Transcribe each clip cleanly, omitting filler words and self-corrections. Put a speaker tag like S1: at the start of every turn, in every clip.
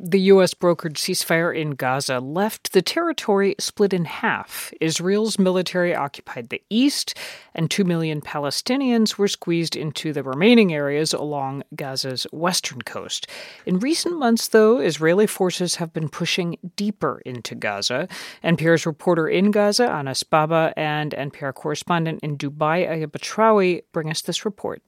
S1: The U.S. brokered ceasefire in Gaza left the territory split in half. Israel's military occupied the east, and 2 million Palestinians were squeezed into the remaining areas along Gaza's western coast. In recent months, though, Israeli forces have been pushing deeper into Gaza. NPR's reporter in Gaza, Anas Baba, and NPR correspondent in Dubai, Aya Batrawi, bring us this report.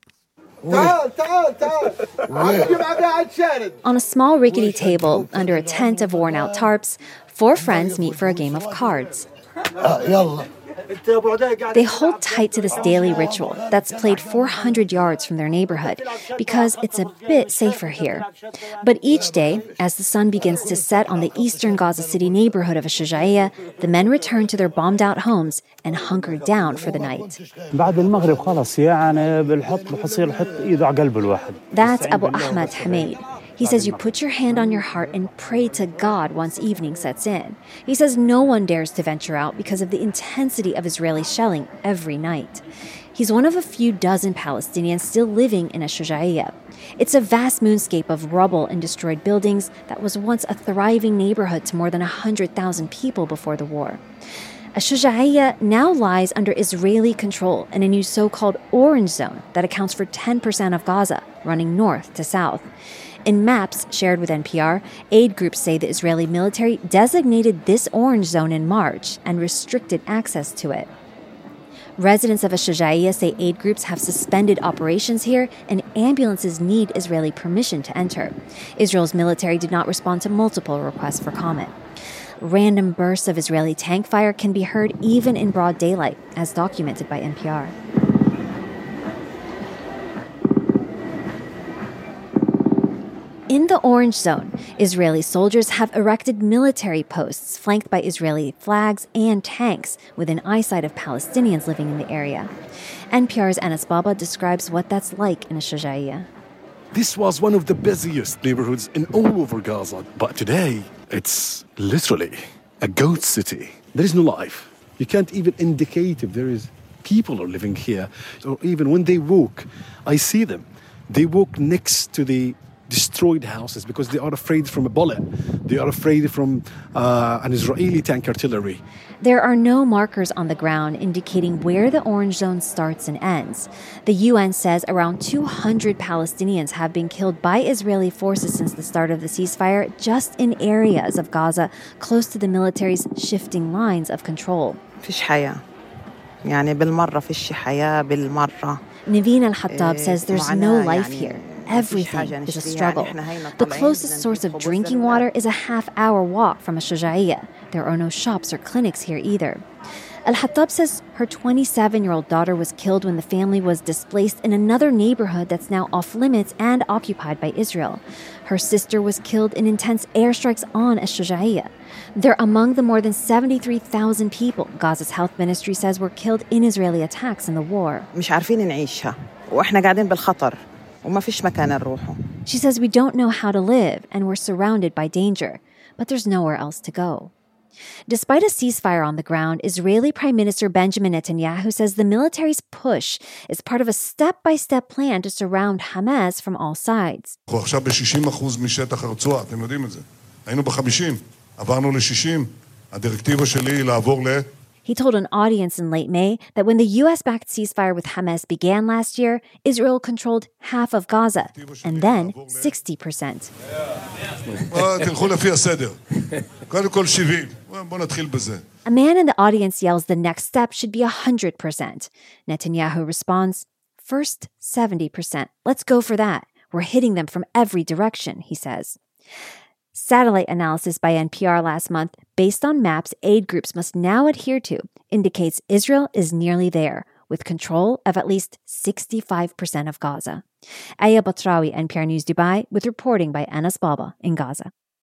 S2: On a small rickety table, under a tent of worn-out tarps, four friends meet for a game of cards. They hold tight to this daily ritual that's played 400 yards from their neighborhood because it's a bit safer here. But each day, as the sun begins to set on the eastern Gaza City neighborhood of Shujaiya, the men return to their bombed-out homes and hunker down for the night. That's Abu Ahmed Hamid. He says you put your hand on your heart and pray to God once evening sets in. He says no one dares to venture out because of the intensity of Israeli shelling every night. He's one of a few dozen Palestinians still living in Shujaiya. It's a vast moonscape of rubble and destroyed buildings that was once a thriving neighborhood to more than 100,000 people before the war. Shujaiya now lies under Israeli control in a new so-called orange zone that accounts for 10% of Gaza, running north to south. In maps shared with NPR, aid groups say the Israeli military designated this orange zone in March and restricted access to it. Residents of Shujaiya say aid groups have suspended operations here and ambulances need Israeli permission to enter. Israel's military did not respond to multiple requests for comment. Random bursts of Israeli tank fire can be heard even in broad daylight, as documented by NPR. In the orange zone, Israeli soldiers have erected military posts flanked by Israeli flags and tanks within eyesight of Palestinians living in the area. NPR's Anas Baba describes what that's like in Shujaiya.
S3: This was one of the busiest neighborhoods in all over Gaza, but today it's literally a ghost city. There is no life. You can't even indicate if there is people are living here, or even when they walk, I see them. They walk next to the destroyed houses because they are afraid from a bullet. They are afraid from an Israeli tank artillery.
S2: There are no markers on the ground indicating where the orange zone starts and ends. The UN says around 200 Palestinians have been killed by Israeli forces since the start of the ceasefire, just in areas of Gaza close to the military's shifting lines of control. Naveen Al-Hattab says there's no life here. Everything is a struggle. The closest source of drinking water is a half-hour walk from Shujaiya. There are no shops or clinics here either. Al-Hattab says her 27-year-old daughter was killed when the family was displaced in another neighborhood that's now off-limits and occupied by Israel. Her sister was killed in intense airstrikes on Shujaiya. They're among the more than 73,000 people Gaza's health ministry says were killed in Israeli attacks in the war. She says we don't know how to live and we're surrounded by danger, but there's nowhere else to go. Despite a ceasefire on the ground, Israeli Prime Minister Benjamin Netanyahu says the military's push is part of a step-by-step plan to surround Hamas from all sides. He told an audience in late May that when the U.S.-backed ceasefire with Hamas began last year, Israel controlled half of Gaza, and then 60%. A man in the audience yells the next step should be 100%. Netanyahu responds, first 70%. Let's go for that. We're hitting them from every direction, he says. Satellite analysis by NPR last month, based on maps aid groups must now adhere to, indicates Israel is nearly there, with control of at least 65% of Gaza. Aya Batrawi, NPR News Dubai, with reporting by Anas Baba in Gaza.